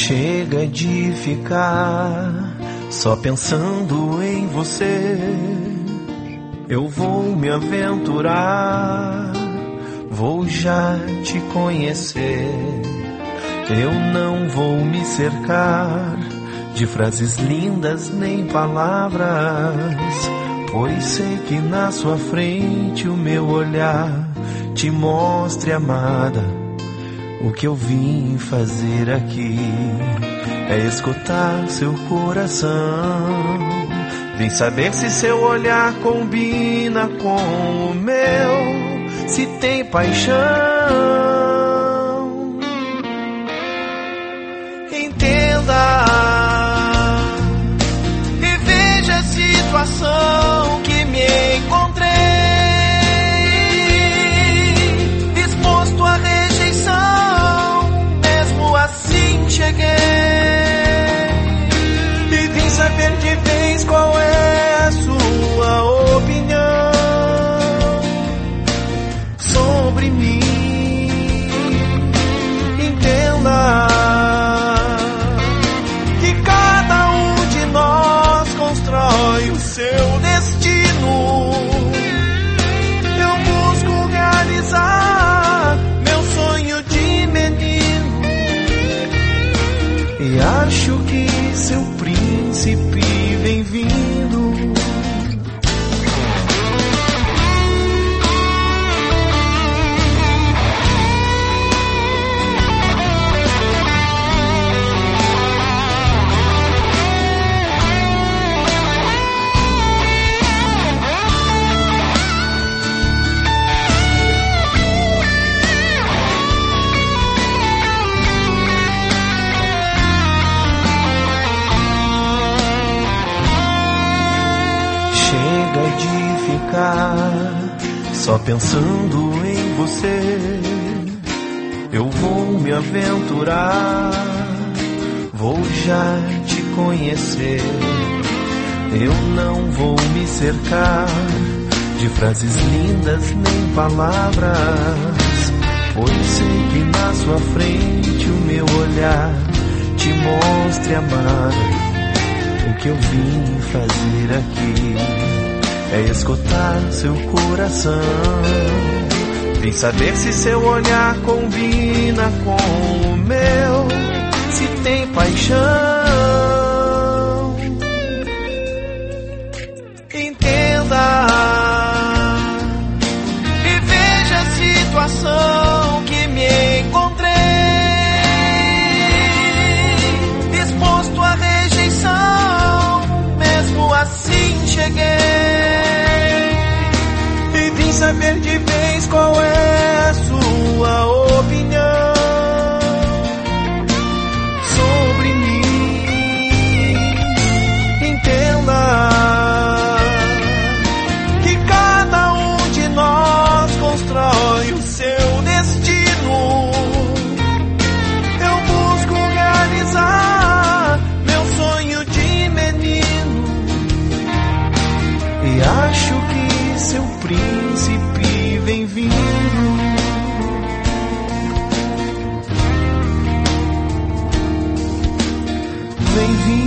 Chega de ficar só pensando em você. Eu vou me aventurar, vou já te conhecer. Eu não vou me cercar de frases lindas nem palavras, pois sei que na sua frente o meu olhar te mostre, amada, o que eu vim fazer aqui é escutar seu coração. Vim saber se seu olhar combina com o meu, se tem paixão. Entenda e veja a situação que me encontrei, disposto à rejeição, mesmo assim cheguei. E vim saber de vez qual é a sua opinião sobre mim. Entenda que cada um de nós constrói o seu destino. Eu busco realizar meu sonho de menino e acho que seu príncipe vem vindo. Só pensando em você, eu vou me aventurar, vou já te conhecer. Eu não vou me cercar de frases lindas nem palavras, pois sei que na sua frente o meu olhar te mostre, amada, o que eu vim fazer aqui é escutar seu coração. Vem saber se seu olhar combina com o meu, se tem paixão. Entenda e veja a situação que me encontrei, disposto à rejeição, mesmo assim cheguei. Saber de vez qual é a sua opinião sobre mim. Entenda que cada um de nós constrói o seu destino. Eu busco realizar meu sonho de menino e acho que seu príncipe vem vindo. Vem vindo.